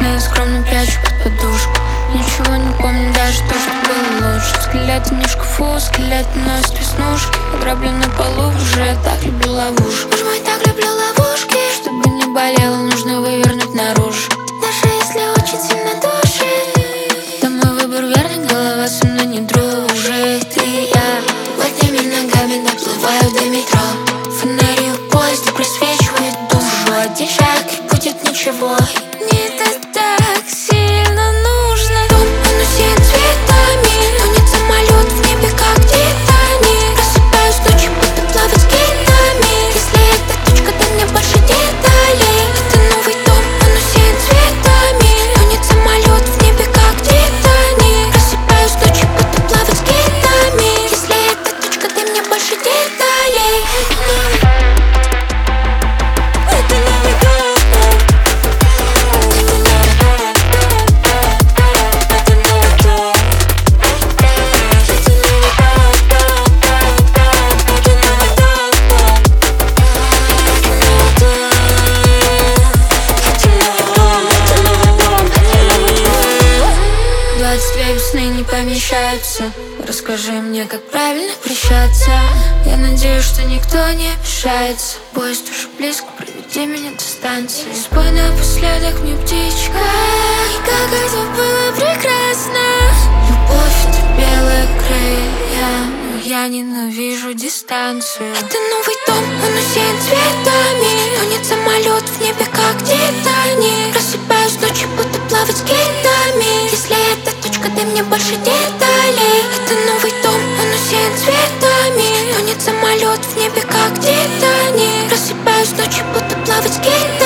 сны скромно прячу под подушку. Ничего не помню, даже то, что было лучше. Скелеты не в шкафу, скелеты носят веснушки. Ограблю на полу, уже так люблю ловушку. Боже мой, так люблю ловушки. Чтобы не болело, нужно вывернуть наружу. Даже если очень сильно душит, то мой выбор верный, голова со мной не дружит. И я плотными ногами доплываю до метро. Фонари в поезде просвечивают душу. Один шаг и будет ничего. Мне это так сильно нужно. Дом, он усеян цветами, тонет самолет в небе, как Титаник. Просыпаюсь ночью, буду плавать с китами. Если эта точка, дай мне больше деталей. Это новый дом, он усеян цветами, тонет самолет в небе, как Титаник. Просыпаюсь ночью, буду плавать с китами. Если эта точка, дай мне больше деталей. Это новый дом. Две весны не помещаются. Расскажи мне, как правильно прощаться. Я надеюсь, что никто не обижается. Поезд уже близко, проведи меня до станции. Спой напоследок мне, птичка, и как это было прекрасно. Любовь — это белые крылья, но я ненавижу дистанцию. Это новый дом, он усеян цветами, тонет самолет в небе, как Титаник. Просыпаюсь ночью, буду плавать с китами. Если это точка, дай мне больше деталей. Это новый дом, он усеян цветами, тонет самолет в небе, как Титаник. Просыпаюсь ночью, буду плавать с китами.